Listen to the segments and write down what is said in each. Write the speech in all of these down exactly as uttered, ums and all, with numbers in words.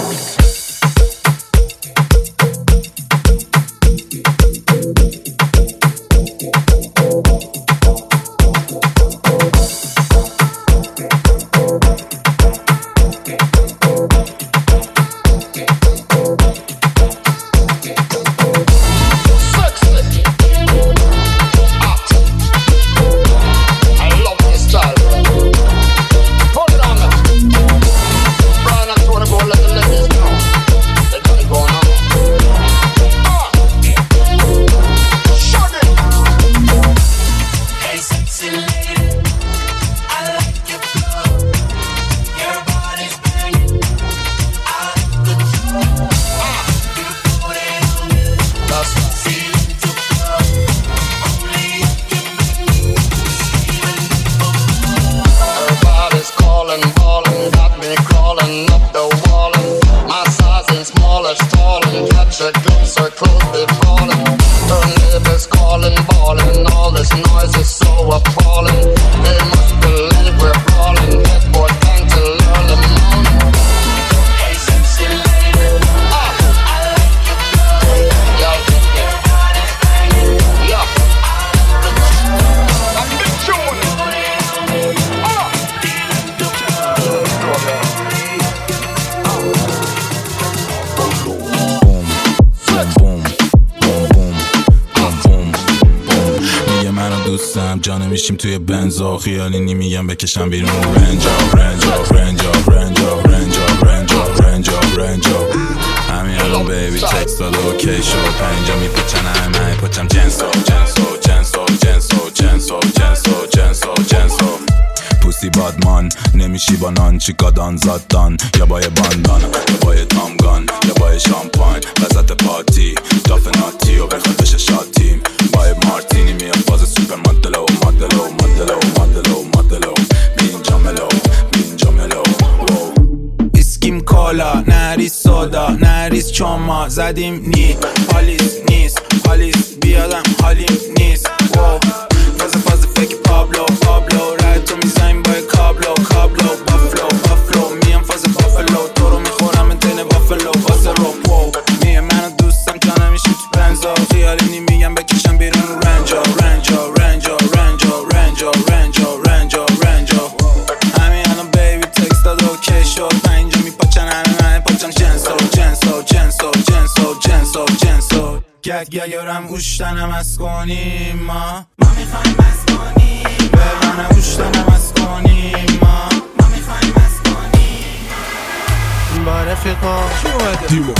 میشیم توی بنزا خیالی نمیگم بکشم بیرون رنجا رنجا رنجا رنجا رنجا رنجا رنجا رنجا همین الان بیبی تکست داده اوکی شد پنجا میپچن همه پچم جنسو جنسو جنسو جنسو جنسو جنسو جنسو جنسو پوسی بادمان نمیشی با نان چیکادان زادان یا با یه باندان یا با یه تامگان یا با یه شامپاین وسط پارتی داف ناتی و بخواد بشه شاتیم با یه مارتینی میام باز سوپر مدلو مدلو مدلو مدلو مدلو بینجا ملو بینجا ملو اسکیم کالا نریس سودا نریس چاما زدیم نی پالیس نیست پالیس بیادم حالیم نیست واو فاز فاز فکر پابلو پابلو رد تو میزنیم با کابلو کابلو بافلو بافلو میام فاز بافلو تو رو میخورم انتنه بافلو واسه رو واو میه منو دوستم تا نمیشیم تو بنزا خیالی نمیگم بکشم بیرون رنجا رنجا رنجا رنجا رنجا رنجا رنجا رنجا همین الان بیبی تکست داد اوکی شد اینجا میپاچن همه همه پاچن جنسو جنسو جنسو جنسو جنسو جنسو گگ گگرم اوشتنم از کنیم ما ما میخوایم از کنیم ببنم اوشتنم از کنیم ما ما میخوایم از کنیم با رفیقا چی اومده دیمو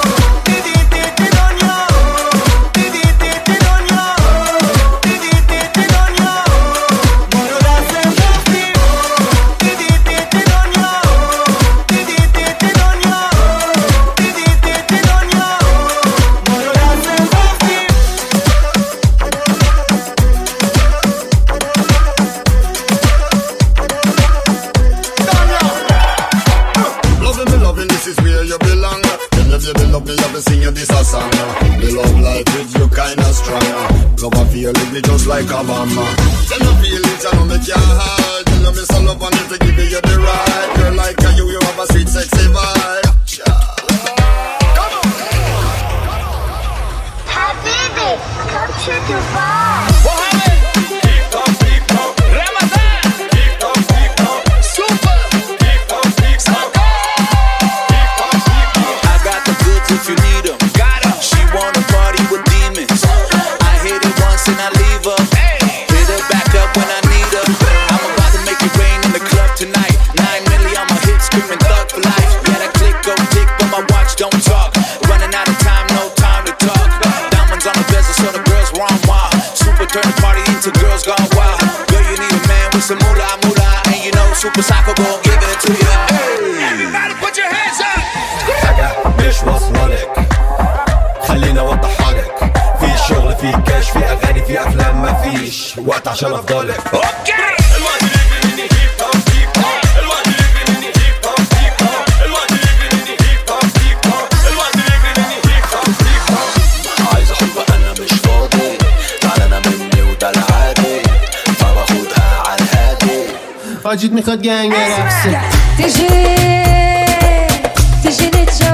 just like Obama. Tell me feel it, I know make you hard. Tell me so love on it to give you the right. Girl like you, you have a sweet sexy vibe. Come on. Habibi, come to Dubai. Mohammed, keep on, keep on. Ramadan, keep on, keep on. Super, keep on, keep on. Keep on, keep on. I got the goods if you need them. Got them. She wanna party with demons. I hit it once and I leave her. Hit her back up when I need her. I'm about to make it rain in the club tonight. Nine milli on my hips, screaming thug for life. Yeah, that click go tick, but my watch don't talk. Running out of time, no time to talk. Diamonds on the bezel, so the girls run wild. Super turn the party into girls gone wild. Girl, you need a man with some moolah moolah, and you know Super Psycho gon' give it to you. Everybody put your hands up. I got مش واصلك خلينا اوضحها لك في شغل في كاش في اغاني في افلام ما فيش وقت عشان افضلك اوكي الوقت اللي مني هيب هوب هيب هوب الوقت اللي مني هيب هوب هيب هوب الوقت اللي مني هيب هوب هيب هوب الوقت اللي مني هيب هوب هيب هوب عايز احب انا مش فاضي تعال انا مني وده العادي فباخدها على الهادي واجد میخواد گنگ رقصه تيجي تيجي نتجوز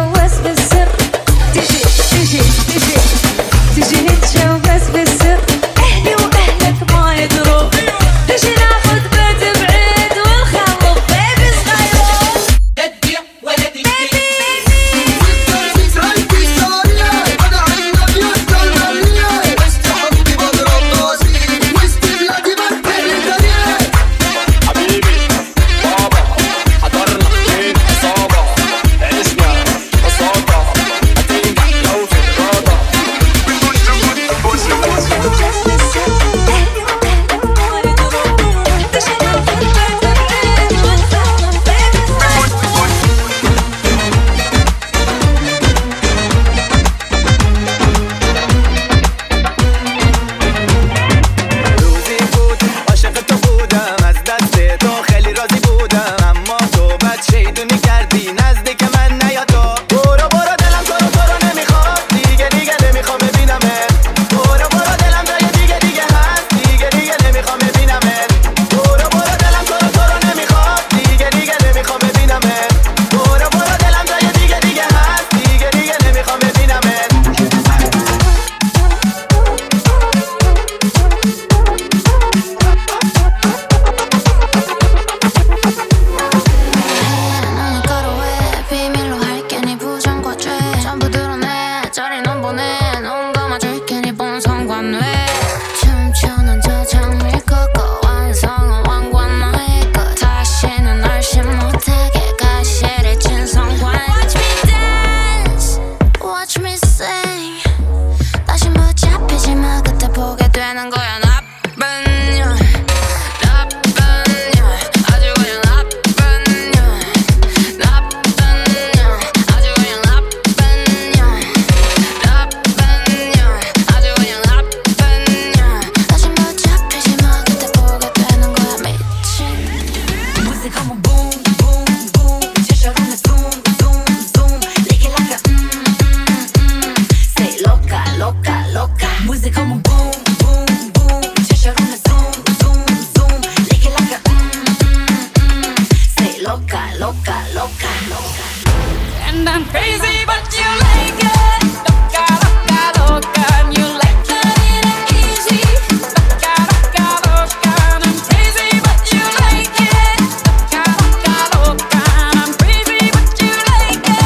loca, loca. And I'm crazy, but you like it. Loca, loca, loca. And you like it easy. Loca, loca, loca. And I'm crazy, but you like it. Loca, loca, loca. And I'm crazy, but you like it.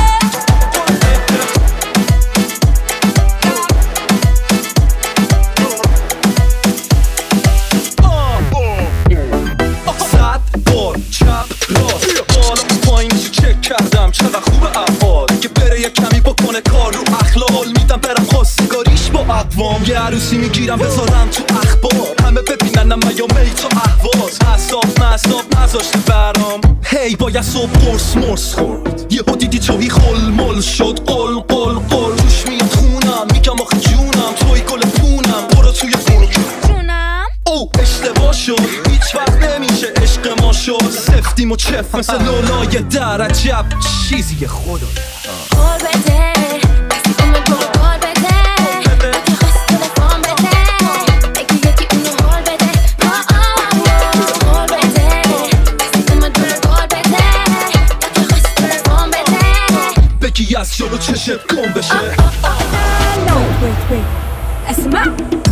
صد بار چپ راست بالا پایینشو چک کردم چقدر خوبه احوال که بره یه کمی بکنه کار رو اخلال میدم برم خواستگاریش با اقوام یه عروسی میگیرم بذارم تو اخبار همه ببینن میامی تو احواز اصاب مصاب نذاشتی برام هی باید صبح قرص مرس خورد یه ها دیدی توی خل مل شد قل قل قل روش میاد خونم میگم آخه جونم توی گل پونم برو توی خونم جونم او اشتباه شد هیچ وقت نمیشه عشق ما شد سفتیم و چف مثل لولای در عجب چیزی خدا قول بده دستی کن برو قول بده اگه خواست تلفن بده یکی یکی اونو حال بده قول بده دستی کن برو قول بده اگه خواست تلفن بده بگی از جلو چشت کن بشه No, wait, wait اسمع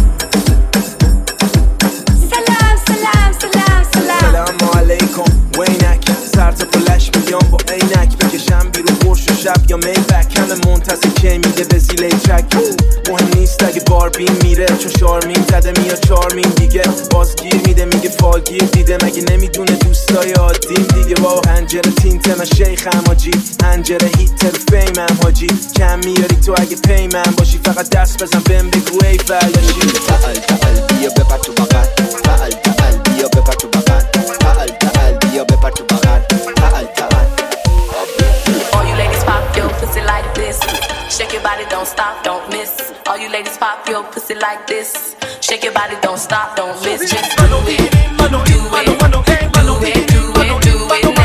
سلام سلام سلام سلام سلام علیکم وینک سر تا پلش بیام با عینک بکشم بیرون خورش و شب یا میبک همه منتظر کی میده به زیله چک مهم نیست اگه باربین میره چون شارمین زده میاد چارمین دیگه بازگیر میده میگه فالگیر دیده مگه نمیدونه دوستای عادیم دیگه با پنجره تینت من شیخم حاجی پنجره هیتر فیمم حاجی کم میاری تو اگه پیمم باشی فقط دست بزن بهم بگو ای فریاشی تعال تعال بیا بپر تو بغل تعال تعال بیا بپر تو بغل تعال تعال بیا بپر تو بغل تعال تعال All you ladies pop your pussy like this. Shake your body, don't stop, don't miss. All you ladies pop your pussy like this. Shake your body, don't stop, don't miss. Just do it, do it, do it, do it, do it now.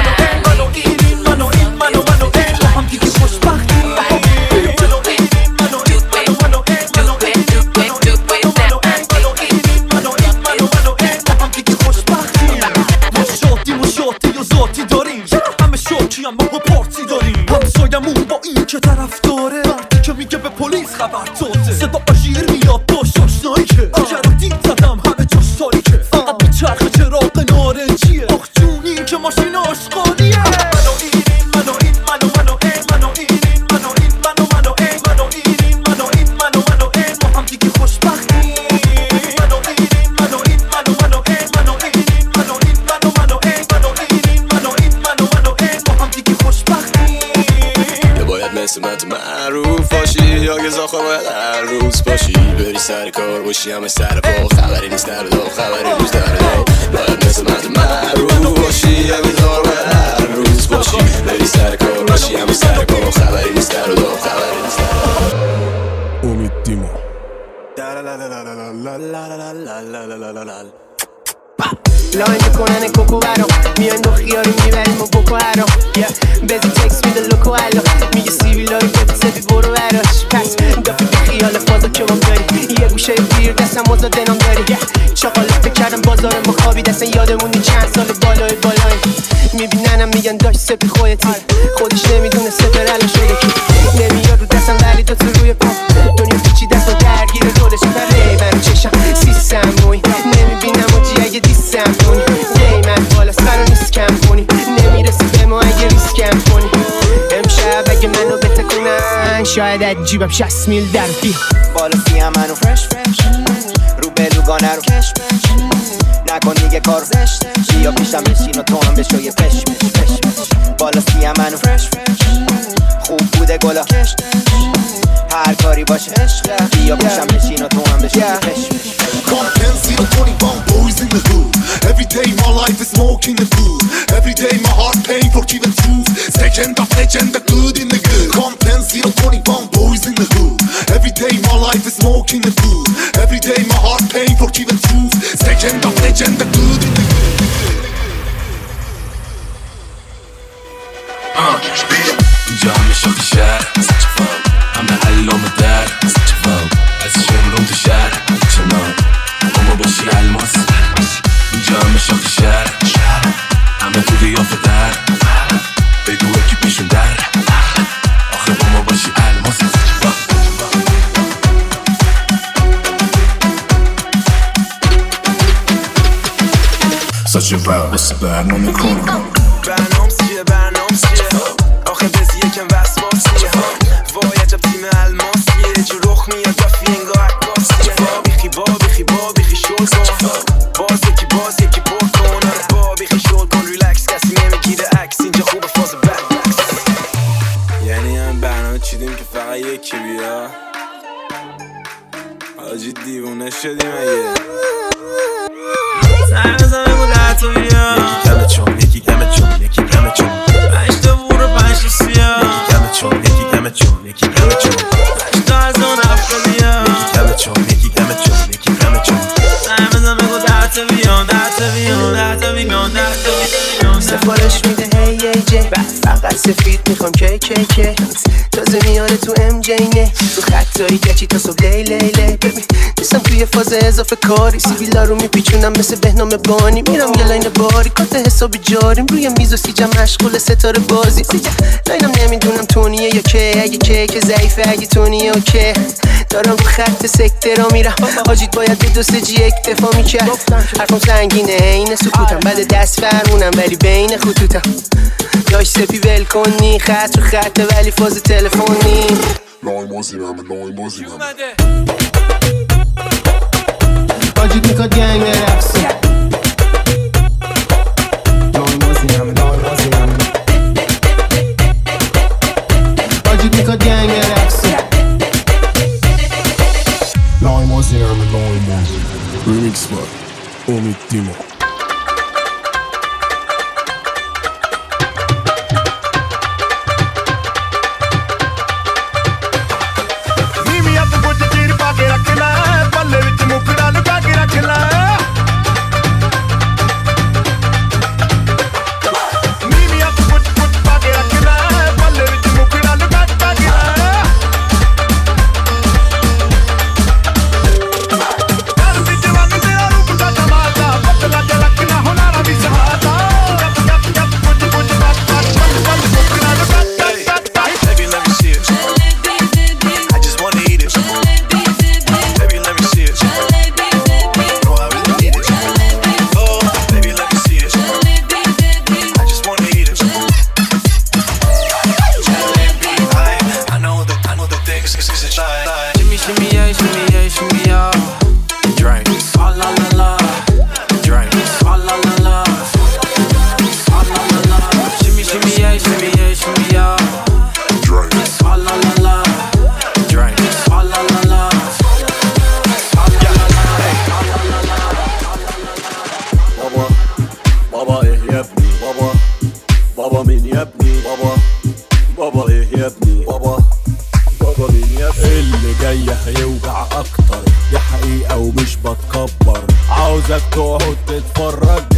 همسایمون با این که طرف داره وقتی که میگه به پلیس خبر داده صدا آژیر میاد باش آشنایی که جرادین زدم همه جاش تاریکه فقط به چرخ چراغ نارنجیه آخ جونی که ماشین آشغالیه منو این منو این منو منو این منو این منو این منو منو این منو این منو این منو منو این ما هم دیگه خوشبختیم منو این منو این منو منو این منو این منو این منو منو این منو این منو این منو منو این ما هم دیگه خوشبختیم باید مثل من تو معروف باشی یا گزاخه باید هر روز باشی بری سر کار باشی همه سر پا خبری نیست در دو خبری روز در دو باید مثل من تو معروف باشی یا گزاخه باید هر روز باشی بری سر کار باشی همه سر پا خبری نیست در دو خبری نیست در دو امید دیما لاین میکنن کوکو برام میان دو خیاری میبریم و بکو هرام بزی تکس میده لوکو هلا میگه سیویلاری که سفید برو براش پس دفعه به خیال فازا که من داری یه گوشه بیر دستم موزا دنام داری چاقاله فکر کردم بازار ما خوابی دستن یادمونی چند سال بالای بالای میبیننم میگن داشت سپی خودتی خودش نمیدونه سپر الان شده کی نمیاد رو دستم ولی دو تو روی پا دنیا پیچی دست و درگیر رولش بره من چشم سیستم موی نمیبینم و جی اگه دیستم کنی قیمت بالا سر نیست کم کنی نمیرسی به ما اگه ریسکم کنی امشب اگه منو بتکنن شاید از جیبم شصت میل در بی بالا سیم منو فرش فرش رو بلوگانه رو کش نکن دیگه کار زشت بیا پیشم بشین و تو هم بشو یه پش پش پش بالا سیم منو فرش فرش خوب بوده گلا کش هر کاری باشه عشق بیا پیشم بشین و تو هم بشو یه پش پش Come ten, see the twenty-one boys in the hood. Every day my life is smoking the food. Every day my heart paying for keeping truth. Second of legend, the good in the good. Come ten, see the twenty-one boys in the hood. Every day my life is smoking the food. Every day my heart paying for keeping truth. Second of legend, the good in the good. Uh, جام شاخ شهر سچفام همه علام در سچفام از شمرون تو شهر چنان اما باشی الماس جام شاخ شهر همه تو قیافه در بگو یکی پیشون در آخه با ما باشی الماس ساچه ور بسه برنامه کنم برنامه چیه برنامه چیه آخه بزی یکم وسواسیه وای عجب تیم الماسیه جو رخ میاد رفی انگاه عکاسیه با بیخی با بیخی با بیخی شل کن باز یکی باز یکی پر کن آره با بیخی شل کن ریلکس کسی نمیگیره عکس اینجا خوبه فاز بکس یعنی هم برنامه چیدیم که فقط یکی بیا آجی دیوونه شدیم اگه سرزمه بود حتی بیا یکی کمه چون یکی کمه چون یکی کمه چون پنج تا بور و پنج تا سیا یکی کمه چون یکی کمه چون یکی کمه چون پنج تا از اون افتادیا یکی کمه چون یکی کمه چون یکی کمه چون سرزمه بود حتی بیان حتی بیان حتی بیان حتی بیان سفارش میده هی ای جی فقط سفید میخوام کی کی کی تازه میاره تو ام جی نه تو خطایی گچی تا صبح لی لی لی ببین نیستم توی فاز اضافه کاری سیبیلا رو میپیچونم مثل بهنام بانی میرم یه لاین باری کارت حسابی جاریم روی میز و سیجم مشغول ستاره بازی لاینم نمیدونم تونیه یا که اگه که که ضعیفه اگه تونیه اوکی دارم رو خط سکته را میرم حاجیت باید به دو سه جی اکتفا میکرد حرفم سنگینه این سکوتم بعد دست فرمونم ولی بین خطوطم داش سپی ول کنی خط رو خطه ولی فاز تلفنی لای مازینم لای مازینم حاجیت میکاد گنگ برقصی لای مازینم لای مازینم حاجیت میکاد گنگ برقصی لای مازینم لای مازینم ریمیکس بار امید دیما هيوجع اكتر دي حقيقة ومش بتكبر عاوزك تقعد تتفرج